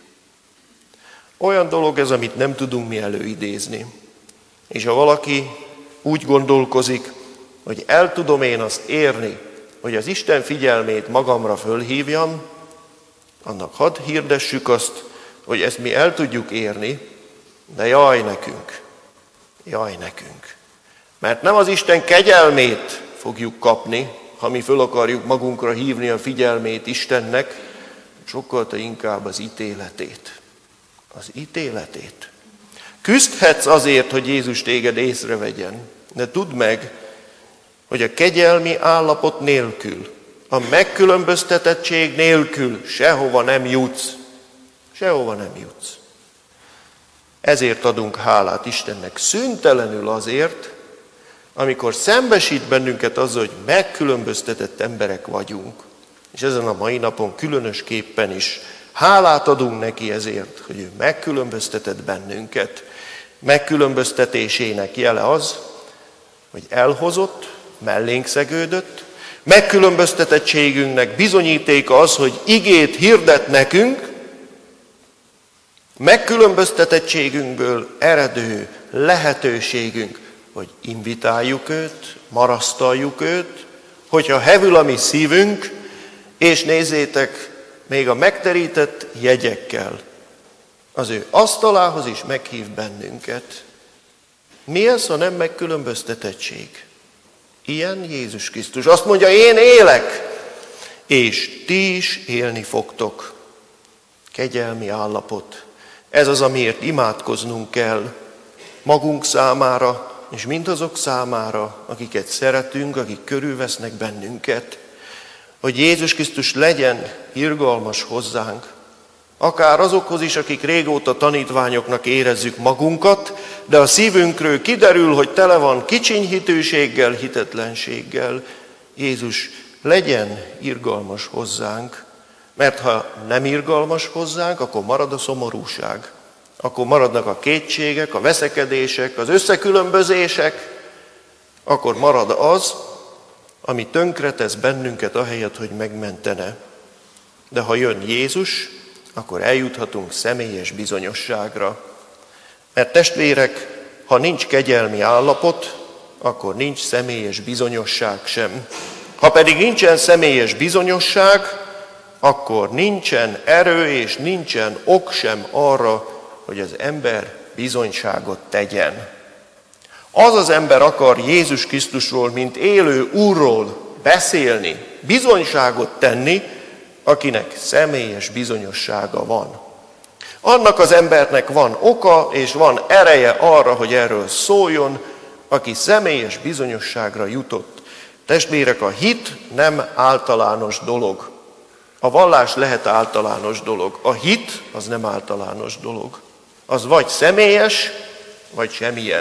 Speaker 1: Olyan dolog ez, amit nem tudunk mi előidézni. És ha valaki úgy gondolkozik, hogy el tudom én azt érni, hogy az Isten figyelmét magamra fölhívjam, annak hadd hirdessük azt, hogy ezt mi el tudjuk érni, de jaj nekünk, jaj nekünk. Mert nem az Isten kegyelmét fogjuk kapni, ha mi föl akarjuk magunkra hívni a figyelmét Istennek, sokkal inkább az ítéletét. Az ítéletét. Küzdhetsz azért, hogy Jézus téged észrevegyen, de tudd meg, hogy a kegyelmi állapot nélkül, a megkülönböztetettség nélkül sehova nem jutsz. Sehova nem jutsz. Ezért adunk hálát Istennek szüntelenül azért, amikor szembesít bennünket azzal, hogy megkülönböztetett emberek vagyunk. És ezen a mai napon különösképpen is hálát adunk neki ezért, hogy ő megkülönböztetett bennünket. Megkülönböztetésének jele az, hogy elhozott, mellénk szegődött. Megkülönböztetettségünknek bizonyítéka az, hogy igét hirdet nekünk. Megkülönböztetettségünkből eredő lehetőségünk, hogy invitáljuk őt, marasztaljuk őt, hogyha hevül a mi szívünk, és nézzétek, még a megterített jegyekkel az ő asztalához is meghív bennünket. Mi ez, ha nem megkülönböztetettség? Ilyen Jézus Krisztus. Azt mondja, én élek, és ti is élni fogtok. Kegyelmi állapot. Ez az, amiért imádkoznunk kell magunk számára, és mindazok számára, akiket szeretünk, akik körülvesznek bennünket, hogy Jézus Krisztus legyen irgalmas hozzánk, akár azokhoz is, akik régóta tanítványoknak érezzük magunkat, de a szívünkről kiderül, hogy tele van kicsinyhitőséggel, hitetlenséggel. Jézus legyen irgalmas hozzánk, mert ha nem irgalmas hozzánk, akkor marad a szomorúság. Akkor maradnak a kétségek, a veszekedések, az összekülönbözések, akkor marad az, ami tönkretesz bennünket ahelyett, hogy megmentene. De ha jön Jézus, akkor eljuthatunk személyes bizonyosságra. Mert testvérek, ha nincs kegyelmi állapot, akkor nincs személyes bizonyosság sem. Ha pedig nincsen személyes bizonyosság, akkor nincsen erő és nincsen ok sem arra, hogy az ember bizonyságot tegyen. Az az ember akar Jézus Krisztusról, mint élő Úrról beszélni, bizonyságot tenni, akinek személyes bizonyossága van. Annak az embernek van oka és van ereje arra, hogy erről szóljon, aki személyes bizonyosságra jutott. Testvérek, a hit nem általános dolog. A vallás lehet általános dolog. A hit az nem általános dolog. Az vagy személyes, vagy semmilyen.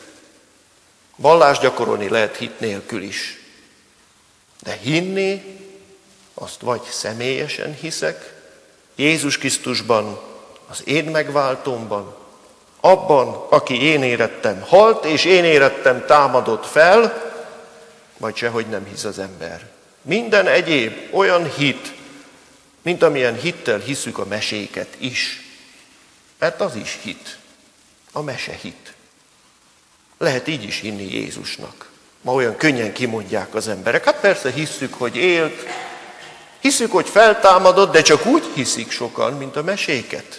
Speaker 1: Vallást gyakorolni lehet hit nélkül is. De hinni, azt vagy személyesen hiszek, Jézus Krisztusban, az én megváltómban, abban, aki én érettem halt, és én érettem támadott fel, vagy sehogy nem hisz az ember. Minden egyéb olyan hit, mint amilyen hittel hiszük a meséket is. Mert az is hit, a mese hit. Lehet így is hinni Jézusnak. Ma olyan könnyen kimondják az emberek. Hát persze hisszük, hogy élt, hiszük, hogy feltámadott, de csak úgy hiszik sokan, mint a meséket.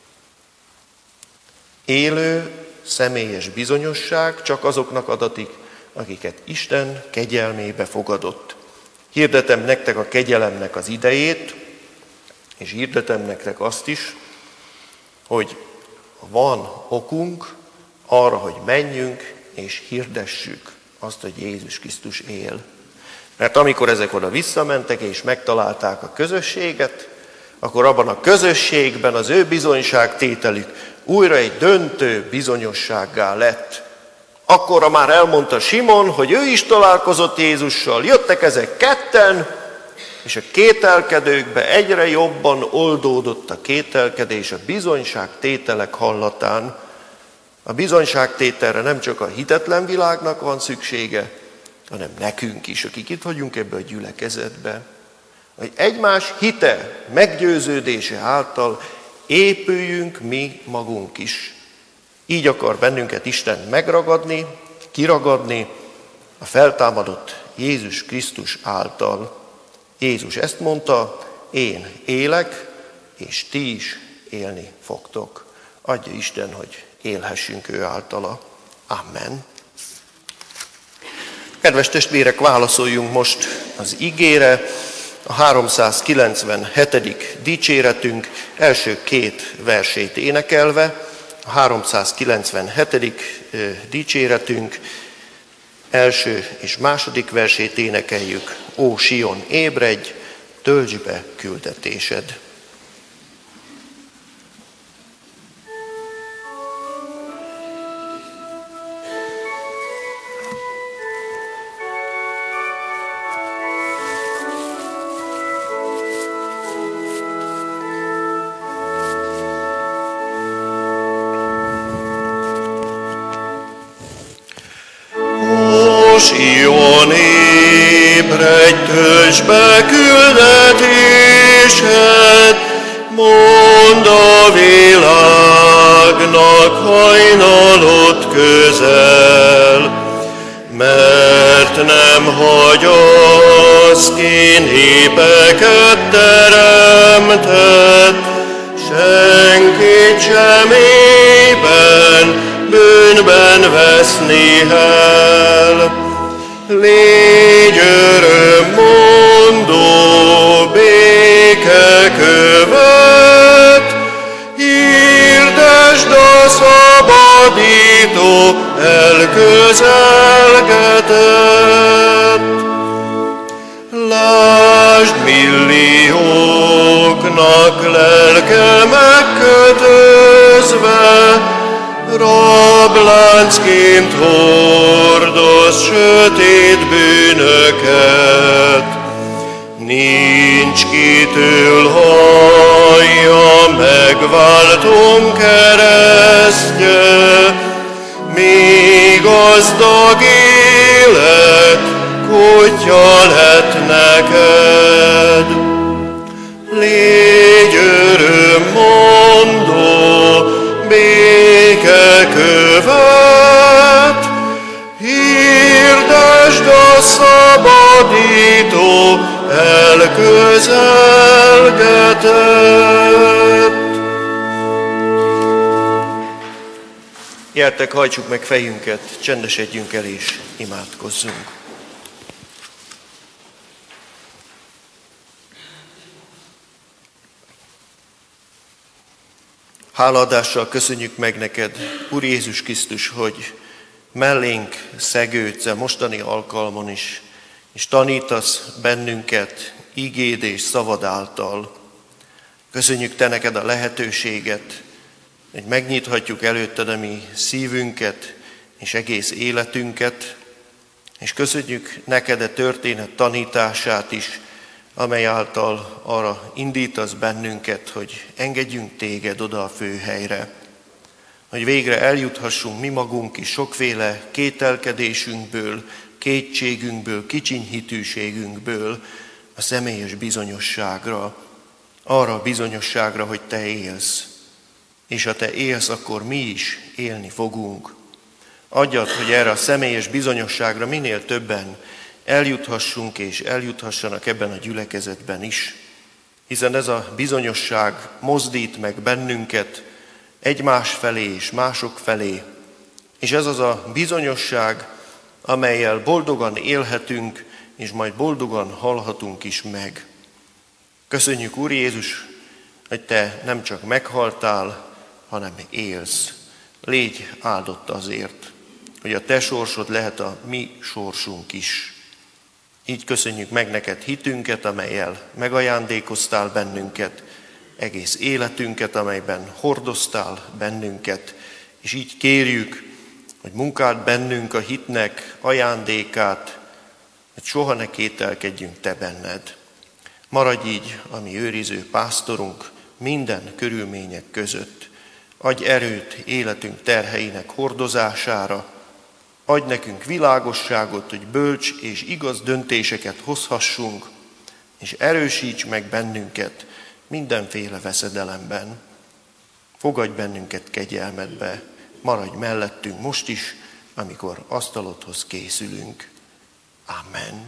Speaker 1: Élő, személyes bizonyosság csak azoknak adatik, akiket Isten kegyelmébe fogadott. Hirdetem nektek a kegyelemnek az idejét, és hirdetem nektek azt is, hogy van okunk arra, hogy menjünk és hirdessük azt, hogy Jézus Krisztus él. Mert amikor ezek oda visszamentek és megtalálták a közösséget, akkor abban a közösségben az ő bizonyságtételük újra egy döntő bizonyossággá lett. Akkorra már elmondta Simon, hogy ő is találkozott Jézussal, jöttek ezek ketten, és a kételkedőkbe egyre jobban oldódott a kételkedés a bizonyságtételek hallatán. A bizonyságtételre nem csak a hitetlen világnak van szüksége, hanem nekünk is, akik itt vagyunk ebbe a gyülekezetbe. Hogy egymás hite, meggyőződése által épüljünk mi magunk is. Így akar bennünket Isten megragadni, kiragadni a feltámadott Jézus Krisztus által. Jézus ezt mondta, én élek, és ti is élni fogtok. Adja Isten, hogy élhessünk ő általa. Amen. Kedves testvérek, válaszoljunk most az igére. A háromszázkilencvenhetedik dicséretünk első két versét énekelve. A háromszázkilencvenhetedik dicséretünk első és második versét énekeljük. Ó Sion, ébredj, töltsd be küldetésed!
Speaker 2: Sion, ébredj, töltsd be küldetésed, mondd a világnak, hajnalod közel, mert nem hagysz ki népeket teremtett, senkit sem éppen bűnben veszni el. Légy örömmondó, békekövet, hirdesd a szabadító elközelgetett. Lásd millióknak lelke megkötözve, rabláncként hordoz sötét bűnöket. Nincs kitől hallja megváltom keresztje, mi gazdag élet kutya lett neked. Légy örömmondó, békekövet, hirdesd a szabadító elközelgetett.
Speaker 1: Gyertek, hajtsuk meg fejünket, csendesedjünk el és imádkozzunk. Hálaadással köszönjük meg neked, Úr Jézus Krisztus, hogy mellénk szegődsz a mostani alkalmon is, és tanítasz bennünket igéd és szavad által. Köszönjük te neked a lehetőséget, hogy megnyithatjuk előtted a mi szívünket és egész életünket, és köszönjük neked a történet tanítását is, amely által arra indítasz bennünket, hogy engedjünk téged oda a főhelyre, hogy végre eljuthassunk mi magunk is sokféle kételkedésünkből, kétségünkből, kicsinyhitűségünkből a személyes bizonyosságra, arra a bizonyosságra, hogy te élsz. És ha te élsz, akkor mi is élni fogunk. Adjad, hogy erre a személyes bizonyosságra minél többen eljuthassunk és eljuthassanak ebben a gyülekezetben is. Hiszen ez a bizonyosság mozdít meg bennünket egymás felé és mások felé. És ez az a bizonyosság, amellyel boldogan élhetünk, és majd boldogan halhatunk is meg. Köszönjük, Úr Jézus, hogy te nem csak meghaltál, hanem élsz. Légy áldott azért, hogy a te sorsod lehet a mi sorsunk is. Így köszönjük meg neked hitünket, amellyel megajándékoztál bennünket, egész életünket, amelyben hordoztál bennünket, és így kérjük, hogy munkáld bennünk a hitnek ajándékát, hogy soha ne kételkedjünk te benned. Maradj így a mi őriző pásztorunk minden körülmények között. Adj erőt életünk terheinek hordozására, adj nekünk világosságot, hogy bölcs és igaz döntéseket hozhassunk, és erősíts meg bennünket mindenféle veszedelemben. Fogadj bennünket kegyelmedbe, maradj mellettünk most is, amikor asztalodhoz készülünk. Amen.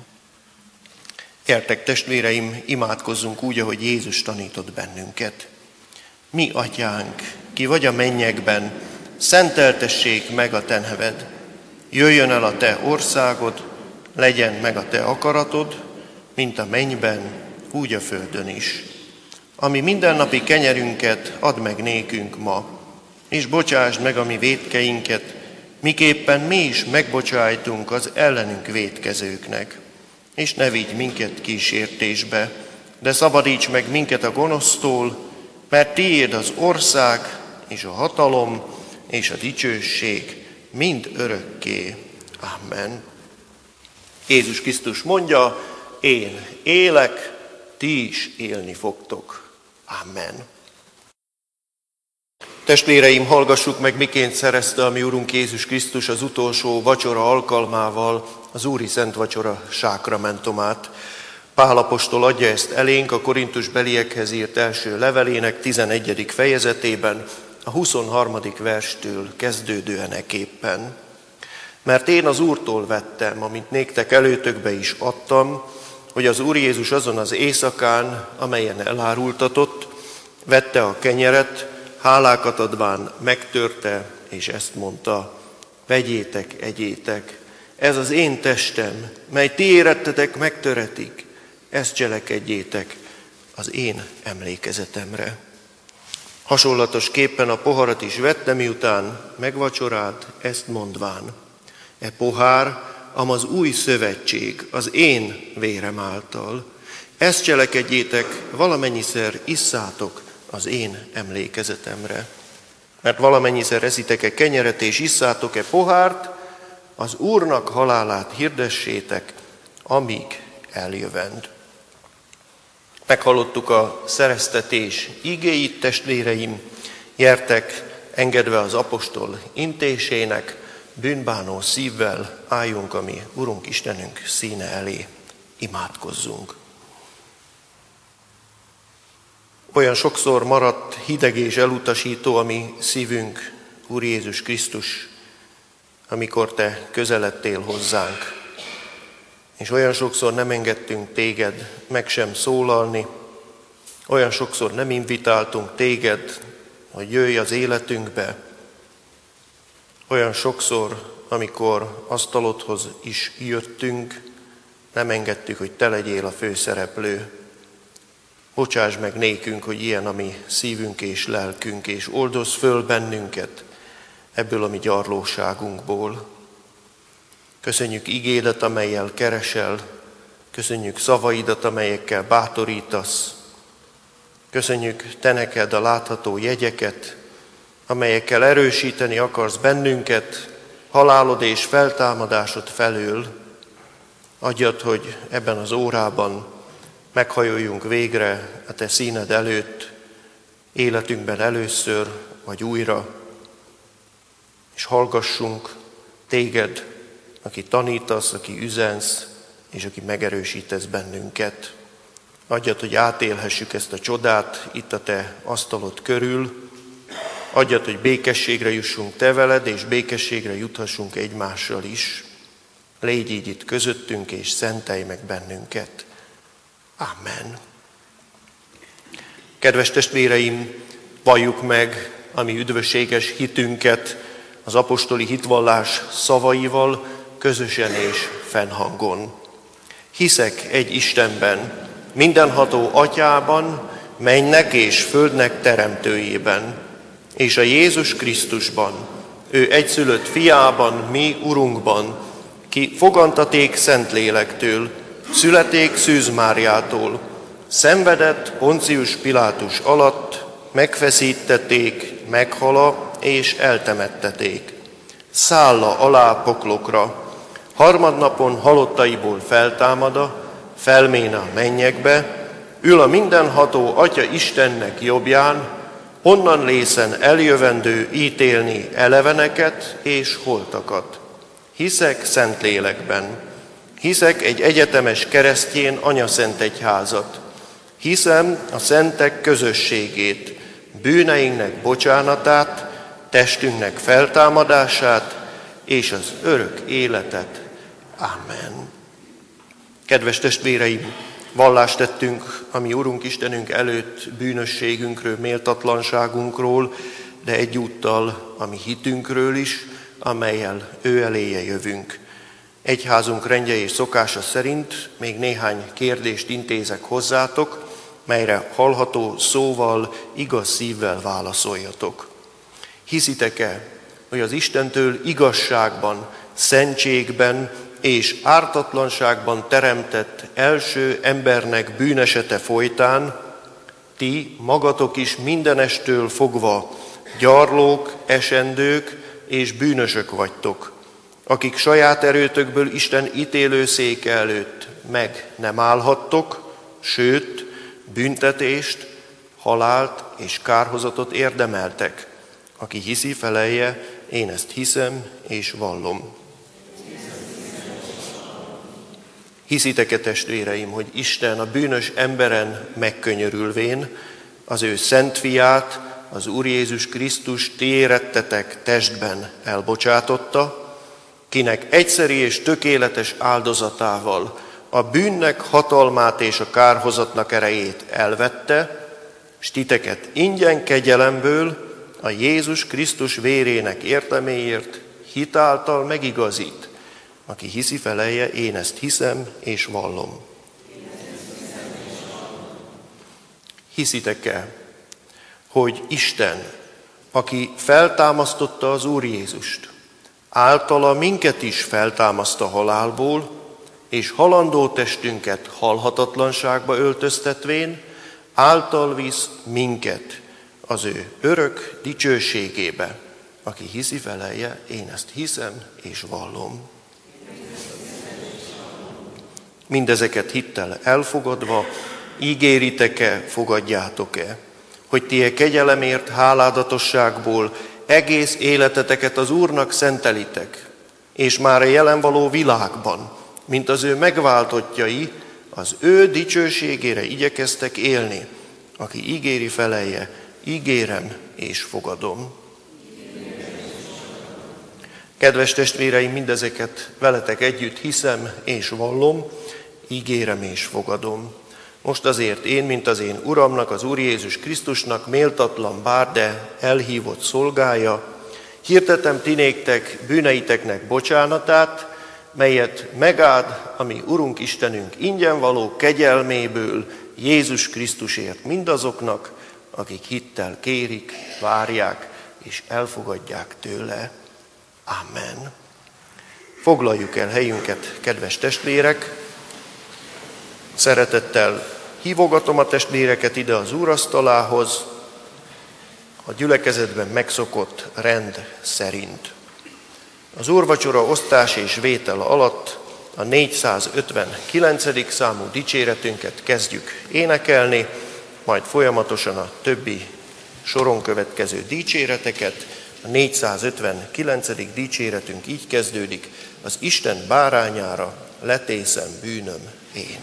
Speaker 1: Gyertek, testvéreim, imádkozzunk úgy, ahogy Jézus tanított bennünket. Mi, Atyánk, ki vagy a mennyekben, szenteltessék meg a te neved. Jöjjön el a te országod, legyen meg a te akaratod, mint a mennyben, úgy a földön is. Ami mindennapi kenyerünket add meg nékünk ma, és bocsásd meg a mi vétkeinket, miképpen mi is megbocsájtunk az ellenünk vétkezőknek. És ne vigy minket kísértésbe, de szabadíts meg minket a gonosztól, mert tiéd az ország, és a hatalom, és a dicsőség mind örökké. Amen. Jézus Krisztus mondja, én élek, ti is élni fogtok. Amen. Testvéreim, hallgassuk meg, miként szerezte a mi Urunk Jézus Krisztus az utolsó vacsora alkalmával az Úri Szent Vacsora sákramentumát. Pál apostol adja ezt elénk a korintusbeliekhez írt első levelének tizenegyedik fejezetében, a huszonharmadik verstől kezdődően eképpen. Mert én az Úrtól vettem, amint néktek előtökbe is adtam, hogy az Úr Jézus azon az éjszakán, amelyen elárultatott, vette a kenyeret, hálákat adván megtörte, és ezt mondta, vegyétek, egyétek, ez az én testem, mely ti érettetek megtöretik, ezt cselekedjétek az én emlékezetemre. Hasonlatosképpen a poharat is vette, miután megvacsorált, ezt mondván, e pohár, am az új szövetség, az én vérem által. Ezt cselekedjétek, valamennyiszer isszátok az én emlékezetemre. Mert valamennyiszer eszitek-e kenyeret és isszátok-e pohárt, az Úrnak halálát hirdessétek, amíg eljövend. Meghallottuk a szereztetés igéit, testvéreim, gyertek, engedve az apostol intésének, bűnbánó szívvel álljunk a mi Urunk Istenünk színe elé, imádkozzunk. Olyan sokszor maradt hideg és elutasító a mi szívünk, Úr Jézus Krisztus, amikor Te közeledtél hozzánk. És olyan sokszor nem engedtünk Téged meg sem szólalni, olyan sokszor nem invitáltunk Téged, hogy jöjj az életünkbe, olyan sokszor, amikor asztalodhoz is jöttünk, nem engedtük, hogy Te legyél a főszereplő. Bocsáss meg nékünk, hogy ilyen a mi szívünk és lelkünk, és oldozz föl bennünket ebből a mi gyarlóságunkból. Köszönjük igédet, amellyel keresel, köszönjük szavaidat, amelyekkel bátorítasz, köszönjük Te neked a látható jegyeket, amelyekkel erősíteni akarsz bennünket, halálod és feltámadásod felől. Adjad, hogy ebben az órában meghajoljunk végre a Te színed előtt, életünkben először vagy újra, és hallgassunk Téged, aki tanítasz, aki üzensz, és aki megerősítesz bennünket. Adjad, hogy átélhessük ezt a csodát itt a Te asztalod körül. Adjad, hogy békességre jussunk Te veled, és békességre juthassunk egymással is. Légy így itt közöttünk, és szentelj meg bennünket. Amen. Kedves testvéreim, valljuk meg a mi üdvösséges hitünket az apostoli hitvallás szavaival, közösen és fennhangon. Hiszek egy Istenben, mindenható Atyában, mennynek és földnek teremtőjében, és a Jézus Krisztusban, ő egyszülött fiában, mi Urunkban, ki fogantaték Szentlélektől, születék Szűz Máriától, szenvedett Poncius Pilátus alatt, megfeszítették, meghala és eltemetteték. Szálla alá poklokra, harmadnapon halottaiból feltámada, felmén a mennyekbe, ül a mindenható Atya Istennek jobbján, onnan lészen eljövendő ítélni eleveneket és holtakat. Hiszek Szentlélekben, hiszek egy egyetemes keresztjén anyaszentegyházat, hiszem a szentek közösségét, bűneinknek bocsánatát, testünknek feltámadását és az örök életet. Amen. Kedves testvéreim, vallást tettünk a mi Urunk Istenünk előtt bűnösségünkről, méltatlanságunkról, de egyúttal a mi hitünkről is, amellyel ő eléje jövünk. Egyházunk rendje és szokása szerint még néhány kérdést intézek hozzátok, melyre hallható szóval, igaz szívvel válaszoljatok. Hiszitek-e, hogy az Istentől igazságban, szentségben és ártatlanságban teremtett első embernek bűnesete folytán ti magatok is mindenestől fogva gyarlók, esendők és bűnösök vagytok, akik saját erőtökből Isten ítélőszéke előtt meg nem állhattok, sőt, büntetést, halált és kárhozatot érdemeltek. Aki hiszi, felelje, én ezt hiszem és vallom. Hiszitek-e, testvéreim, hogy Isten a bűnös emberen megkönyörülvén az ő szent fiát, az Úr Jézus Krisztus ti érettetek testben elbocsátotta, kinek egyszeri és tökéletes áldozatával a bűnnek hatalmát és a kárhozatnak erejét elvette, s titeket ingyen kegyelemből a Jézus Krisztus vérének értelméért hitáltal megigazít. Aki hiszi, felelje, én ezt hiszem és vallom. Hiszitek-e, hogy Isten, aki feltámasztotta az Úr Jézust, általa minket is feltámaszt a halálból, és halandó testünket halhatatlanságba öltöztetvén, által visz minket az ő örök dicsőségébe. Aki hiszi, felelje, én ezt hiszem és vallom. Mindezeket hittel elfogadva, ígéritek-e, fogadjátok-e, hogy ti e kegyelemért, háládatosságból egész életeteket az Úrnak szentelitek, és már a jelen való világban, mint az ő megváltottjai, az ő dicsőségére igyekeztek élni. Aki ígéri, felelje, ígérem és fogadom. Kedves testvéreim, mindezeket veletek együtt hiszem és vallom, ígérem és fogadom. Most azért én, mint az én Uramnak, az Úr Jézus Krisztusnak méltatlan bár, de elhívott szolgája, hirdetem ti néktek bűneiteknek bocsánatát, melyet megáld a mi Urunk Istenünk ingyen való kegyelméből Jézus Krisztusért mindazoknak, akik hittel kérik, várják és elfogadják tőle. Amen. Foglaljuk el helyünket, kedves testvérek! Szeretettel hívogatom a testvéreket ide az úrasztalához, a gyülekezetben megszokott rend szerint. Az úrvacsora osztás és vétel alatt a négyszázötvenkilencedik számú dicséretünket kezdjük énekelni, majd folyamatosan a többi soron következő dicséreteket. A négyszázötvenkilencedik dicséretünk így kezdődik: az Isten bárányára letészem bűnöm én.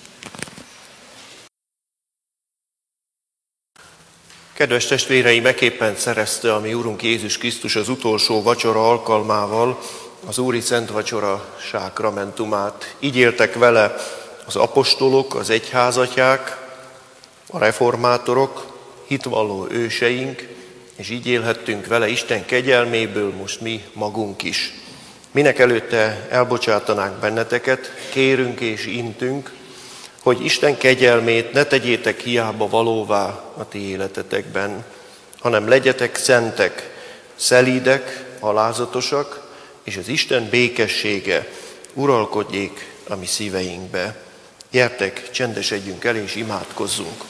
Speaker 1: Kedves testvéreim, ekképpen szerezte a mi Úrunk Jézus Krisztus az utolsó vacsora alkalmával az Úri Szent Vacsora sákramentumát. Így éltek vele az apostolok, az egyházatják, a reformátorok, hitvalló őseink, és így élhettünk vele Isten kegyelméből most mi magunk is. Minek előtte elbocsátanánk benneteket, kérünk és intünk, hogy Isten kegyelmét ne tegyétek hiába valóvá a ti életetekben, hanem legyetek szentek, szelídek, alázatosak, és az Isten békessége uralkodjék a mi szíveinkbe. Gyertek, csendesedjünk el és imádkozzunk.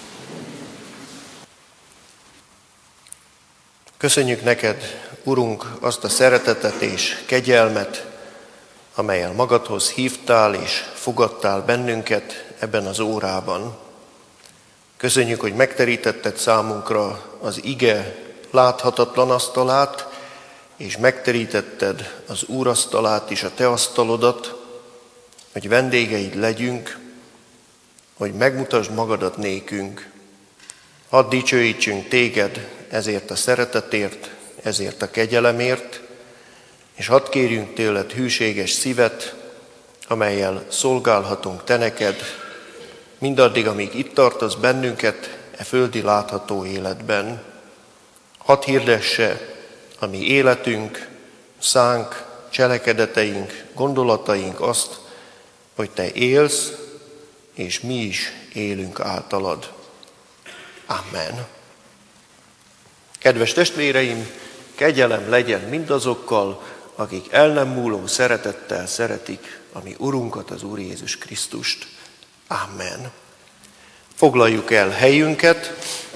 Speaker 1: Köszönjük neked, Urunk, azt a szeretetet és kegyelmet, amellyel magadhoz hívtál és fogadtál bennünket ebben az órában. Köszönjük, hogy megterítetted számunkra az ige láthatatlan asztalát, és megterítetted az úrasztalát is, a te asztalodat, hogy vendégeid legyünk, hogy megmutasd magadat nékünk. Hadd dicsőítsünk téged ezért a szeretetért, ezért a kegyelemért, és hadd kérjünk tőled hűséges szívet, amellyel szolgálhatunk te neked, mindaddig, amíg itt tartasz bennünket e földi látható életben. Hadd hirdesse a mi életünk, szánk, cselekedeteink, gondolataink azt, hogy te élsz, és mi is élünk általad. Amen. Kedves testvéreim, kegyelem legyen mindazokkal, akik el nem múló szeretettel szeretik a mi Urunkat, az Úr Jézus Krisztust. Amen. Foglaljuk el helyünket,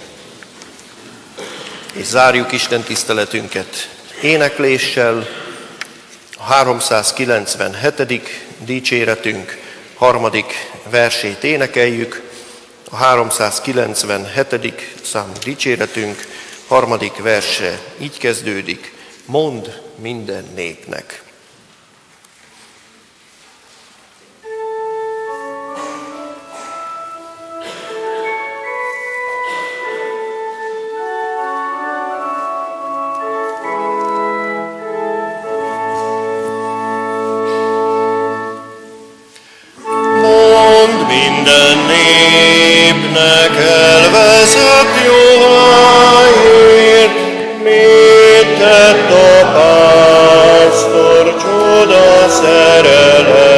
Speaker 1: és zárjuk Isten tiszteletünket énekléssel. A háromszázkilencvenhetedik dicséretünk harmadik versét énekeljük. A háromszázkilencvenhetedik számú dicséretünk harmadik verse így kezdődik: mondd minden népnek.
Speaker 2: Minden népnek elvezett jóváért, mit tett a pásztor csoda szerelem.